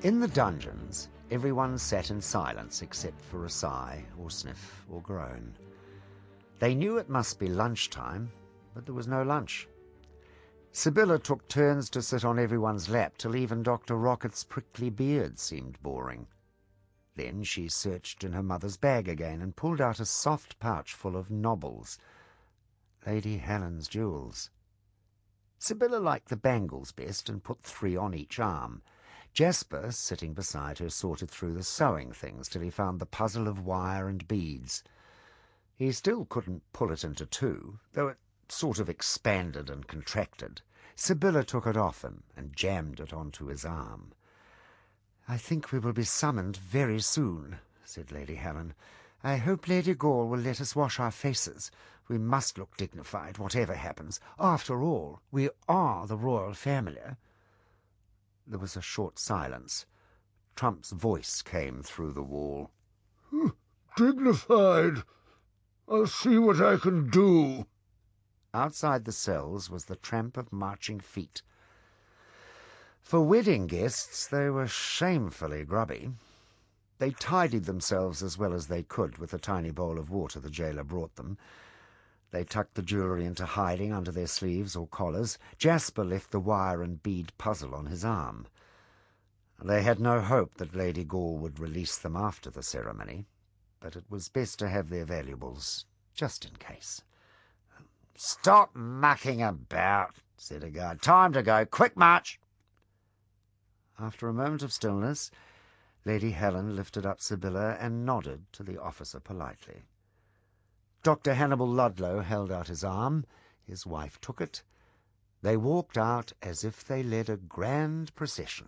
In the dungeons, everyone sat in silence except for a sigh or sniff or groan. They knew it must be lunchtime, but there was no lunch. Sibylla took turns to sit on everyone's lap till even Dr. Rocket's prickly beard seemed boring. Then she searched in her mother's bag again and pulled out a soft pouch full of nobbles, Lady Helen's jewels. Sibylla liked the bangles best and put 3 on each arm. Jasper, sitting beside her, sorted through the sewing things till he found the puzzle of wire and beads. He still couldn't pull it into 2, though it sort of expanded and contracted. Sibylla took it off him and jammed it onto his arm. "I think we will be summoned very soon," said Lady Helen. "I hope Lady Gall will let us wash our faces. We must look dignified, whatever happens. After all, we are the royal family." There was a short silence. Trump's voice came through the wall. "Dignified? I'll see what I can do." Outside the cells was the tramp of marching feet. For wedding guests they were shamefully grubby. They tidied themselves as well as they could with the tiny bowl of water the jailer brought them. They tucked the jewellery into hiding under their sleeves or collars. Jasper left the wire and bead puzzle on his arm. They had no hope that Lady Gall would release them after the ceremony, but it was best to have their valuables, just in case. "Stop mucking about," said a guard. "Time to go. Quick march." After a moment of stillness, Lady Helen lifted up Sibylla and nodded to the officer politely. Dr. Hannibal Ludlow held out his arm. His wife took it. They walked out as if they led a grand procession.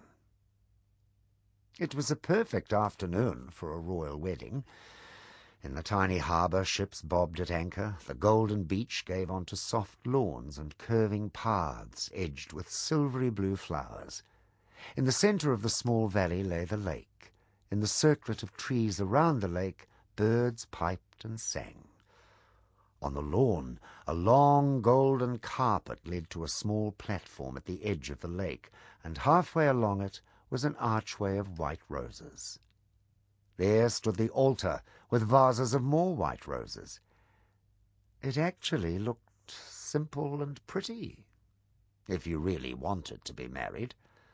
It was a perfect afternoon for a royal wedding. In the tiny harbour, ships bobbed at anchor. The golden beach gave onto soft lawns and curving paths edged with silvery blue flowers. In the centre of the small valley lay the lake. In the circlet of trees around the lake, birds piped and sang. On the lawn, a long golden carpet led to a small platform at the edge of the lake, and halfway along it was an archway of white roses. There stood the altar, with vases of more white roses. It actually looked simple and pretty, if you really wanted to be married.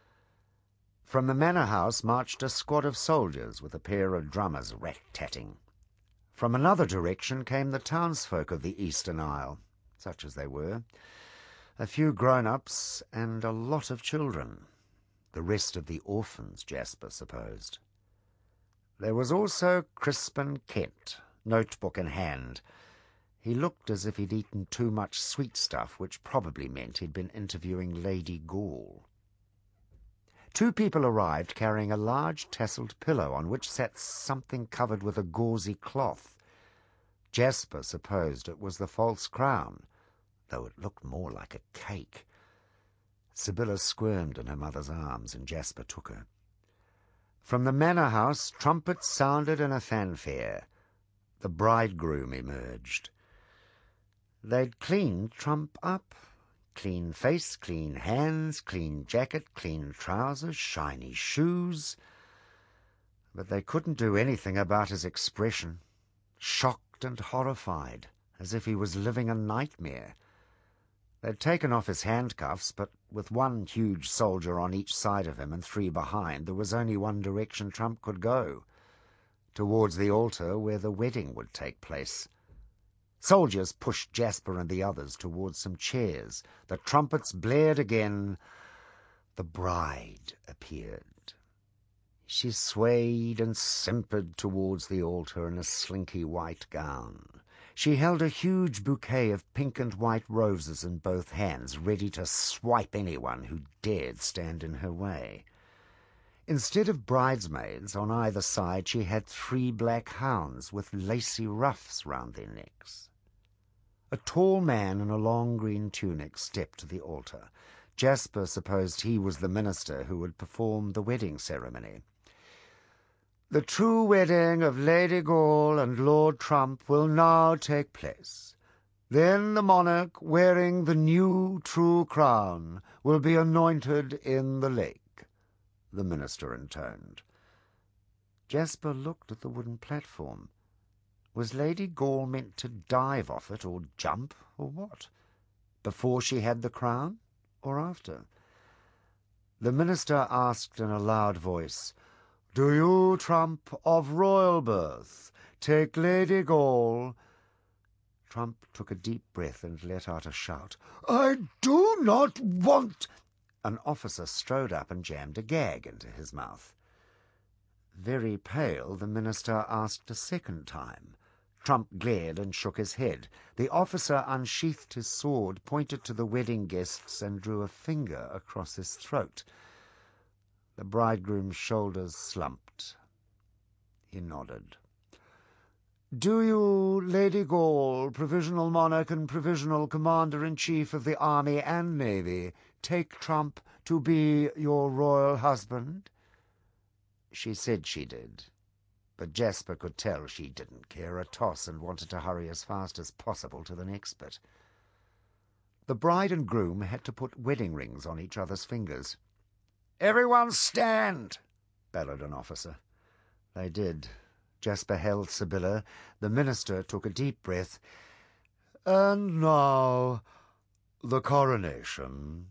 From the manor house marched a squad of soldiers with a pair of drummers rat-tatting. From another direction came the townsfolk of the Eastern Isle, such as they were, a few grown-ups and a lot of children, the rest of the orphans, Jasper supposed. There was also Crispin Kent, notebook in hand. He looked as if he'd eaten too much sweet stuff, which probably meant he'd been interviewing Lady Gall. 2 people arrived carrying a large tasselled pillow on which sat something covered with a gauzy cloth. Jasper supposed it was the false crown, though it looked more like a cake. Sibylla squirmed in her mother's arms, and Jasper took her. From the manor house, trumpets sounded in a fanfare. The bridegroom emerged. They'd cleaned Trump up. Clean face, clean hands, clean jacket, clean trousers, shiny shoes. But they couldn't do anything about his expression, shocked and horrified, as if he was living a nightmare. They'd taken off his handcuffs, but with 1 huge soldier on each side of him and 3 behind, there was only one direction Trump could go, towards the altar where the wedding would take place. Soldiers pushed Jasper and the others towards some chairs. The trumpets blared again. The bride appeared. She swayed and simpered towards the altar in a slinky white gown. She held a huge bouquet of pink and white roses in both hands, ready to swipe anyone who dared stand in her way. Instead of bridesmaids on either side, she had 3 black hounds with lacy ruffs round their necks. A tall man in a long green tunic stepped to the altar. Jasper supposed he was the minister who would perform the wedding ceremony. "The true wedding of Lady Gall and Lord Trump will now take place. Then the monarch, wearing the new true crown, will be anointed in the lake. the minister intoned. Jasper looked at the wooden platform. Was Lady Gall meant to dive off it, or jump, or what? Before she had the crown, or after? The minister asked in a loud voice, "Do you, Trump, of royal birth, take Lady Gall?" Trump took a deep breath and let out a shout. "I do not want—" An officer strode up and jammed a gag into his mouth. Very pale, the minister asked a second time. Trump glared and shook his head. The officer unsheathed his sword, pointed to the wedding guests, and drew a finger across his throat. The bridegroom's shoulders slumped. He nodded. "Do you, Lady Gall, Provisional Monarch and Provisional Commander-in-Chief of the Army and Navy, take Trump to be your royal husband?" She said she did, but Jasper could tell she didn't care a toss and wanted to hurry as fast as possible to the next bit. The bride and groom had to put wedding rings on each other's fingers. "Everyone stand!" bellowed an officer. They did. Jasper held Sibylla. The minister took a deep breath. "And now, the coronation."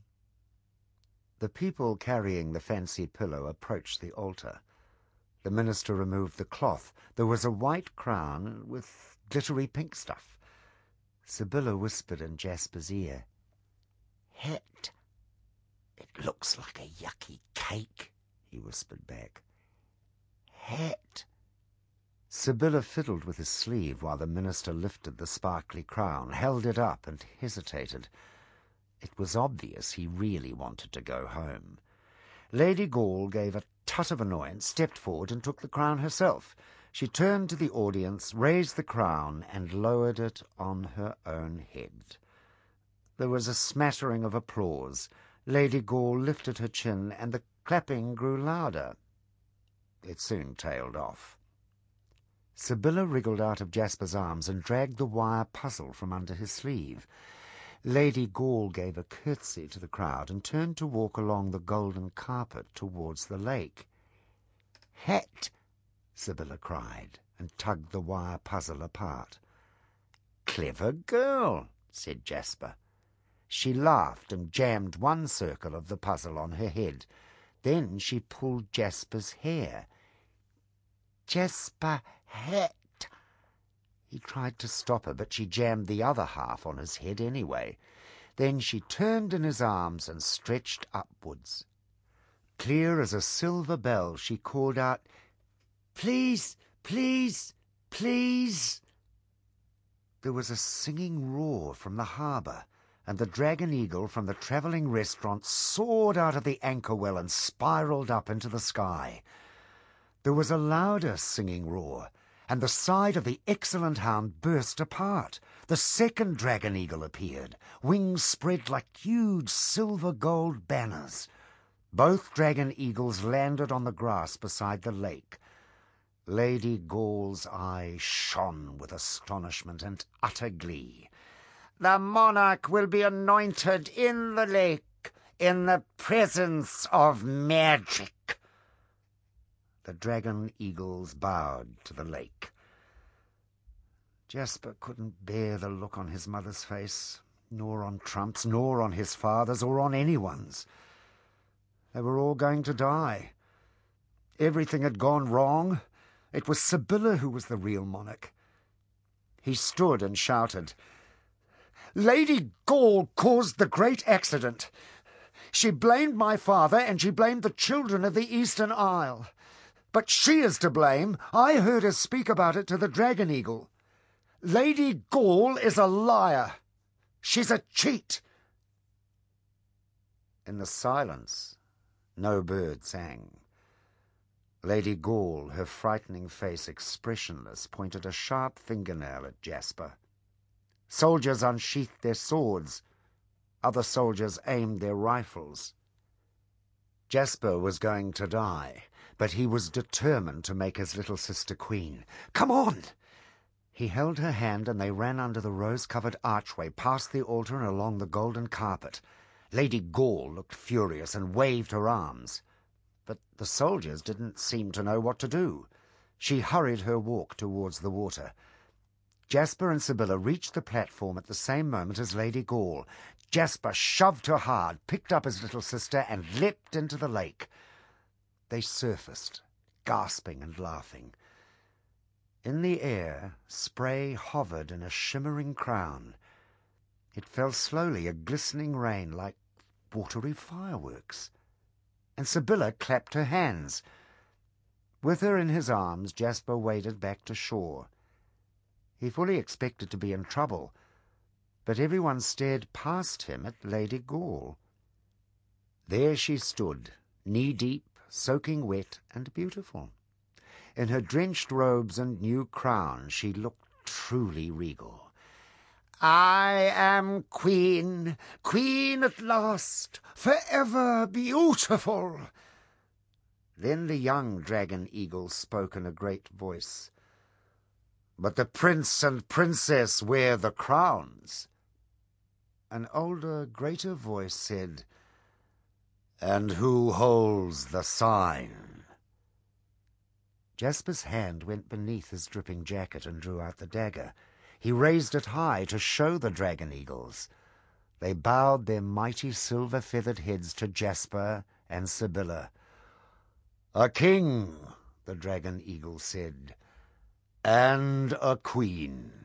The people carrying the fancy pillow approached the altar. The minister removed the cloth. There was a white crown with glittery pink stuff. Sibylla whispered in Jasper's ear, "Het, it looks like a yucky cake," he whispered back. "Het." Sibylla fiddled with his sleeve while the minister lifted the sparkly crown, held it up, and hesitated. It was obvious he really wanted to go home. Lady Gall gave a tut of annoyance, stepped forward, and took the crown herself. She turned to the audience, raised the crown, and lowered it on her own head. There was a smattering of applause. Lady Gall lifted her chin, and the clapping grew louder. It soon tailed off. Sibylla wriggled out of Jasper's arms and dragged the wire puzzle from under his sleeve. Lady Gall gave a curtsy to the crowd and turned to walk along the golden carpet towards the lake. "Het!" Sibylla cried, and tugged the wire puzzle apart. "Clever girl," said Jasper. She laughed and jammed one circle of the puzzle on her head. Then she pulled Jasper's hair. "Jasper, het!" He tried to stop her, but she jammed the other half on his head anyway. Then she turned in his arms and stretched upwards. Clear as a silver bell, she called out, "Please, please, please." There was a singing roar from the harbour, and the Dragon Eagle from the travelling restaurant soared out of the anchor well and spiralled up into the sky. There was a louder singing roar, and the side of the Excellent Hound burst apart. The second Dragon Eagle appeared, wings spread like huge silver-gold banners. Both Dragon Eagles landed on the grass beside the lake. Lady Gall's eyes shone with astonishment and utter glee. "The monarch will be anointed in the lake, in the presence of magic." The Dragon Eagles bowed to the lake. Jasper couldn't bear the look on his mother's face, nor on Trump's, nor on his father's, or on anyone's. They were all going to die. Everything had gone wrong. It was Sibylla who was the real monarch. He stood and shouted, "Lady Gall caused the great accident. She blamed my father, and she blamed the children of the Eastern Isle. But she is to blame. I heard her speak about it to the Dragon Eagle. Lady Gall is a liar. She's a cheat." In the silence, no bird sang. Lady Gall, her frightening face expressionless, pointed a sharp fingernail at Jasper. Soldiers unsheathed their swords. Other soldiers aimed their rifles. Jasper was going to die, but he was determined to make his little sister queen. "Come on!" He held her hand, and they ran under the rose-covered archway, past the altar and along the golden carpet. Lady Gall looked furious and waved her arms. but the soldiers didn't seem to know what to do. She hurried her walk towards the water. Jasper and Sibylla reached the platform at the same moment as Lady Gall. Jasper shoved her hard, picked up his little sister, and leapt into the lake. They surfaced, gasping and laughing. In the air, spray hovered in a shimmering crown. It fell slowly, a glistening rain like watery fireworks. And Sibylla clapped her hands. With her in his arms, Jasper waded back to shore. He fully expected to be in trouble, but everyone stared past him at Lady Gall. There she stood, knee-deep, soaking wet and beautiful. In her drenched robes and new crown, she looked truly regal. "I am queen, queen at last, forever beautiful." Then the young dragon eagle spoke in a great voice. "But the prince and princess wear the crowns." An older, greater voice said, "And who holds the sign?" Jasper's hand went beneath his dripping jacket and drew out the dagger. He raised it high to show the dragon eagles. They bowed their mighty silver-feathered heads to Jasper and Sibylla. "A king," the dragon eagle said, "and a queen."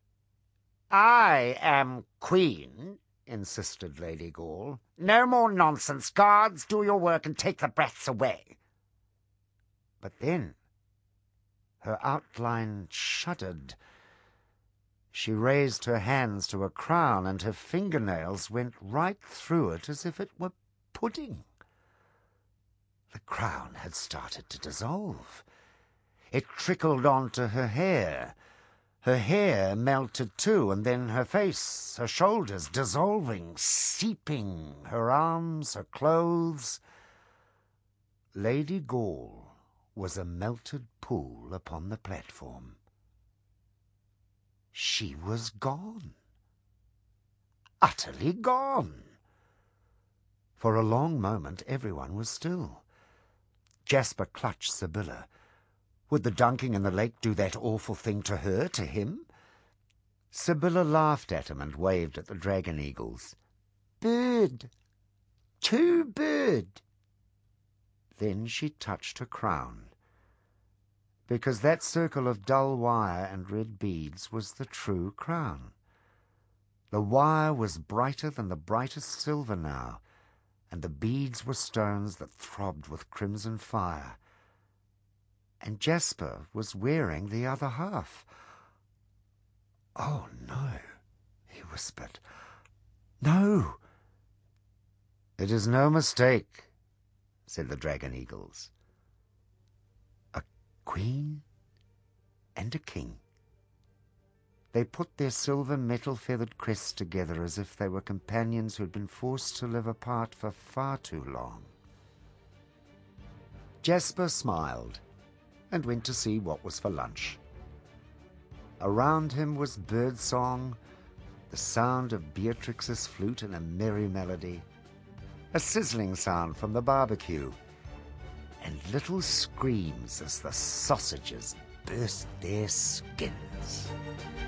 "I am queen," insisted Lady Gall. "No more nonsense. Guards, do your work and take the brats away." But then her outline shuddered. She raised her hands to a crown, and her fingernails went right through it as if it were pudding. The crown had started to dissolve. It trickled onto her hair. Her hair melted too, and then her face, her shoulders, dissolving, seeping, her arms, her clothes. Lady Gall was a melted pool upon the platform. She was gone. Utterly gone. For a long moment everyone was still. Jasper clutched Sibylla. Would the dunking in the lake do that awful thing to her, to him? Sibylla laughed at him and waved at the dragon eagles. "Bird! Two bird!" Then she touched her crown, because that circle of dull wire and red beads was the true crown. The wire was brighter than the brightest silver now, and the beads were stones that throbbed with crimson fire. And Jasper was wearing the other half. "Oh, no," he whispered. "No." "It is no mistake," said the dragon eagles. A queen and a king. They put their silver metal-feathered crests together as if they were companions who had been forced to live apart for far too long. Jasper smiled and went to see what was for lunch. Around him was birdsong, the sound of Beatrix's flute in a merry melody, a sizzling sound from the barbecue, and little screams as the sausages burst their skins.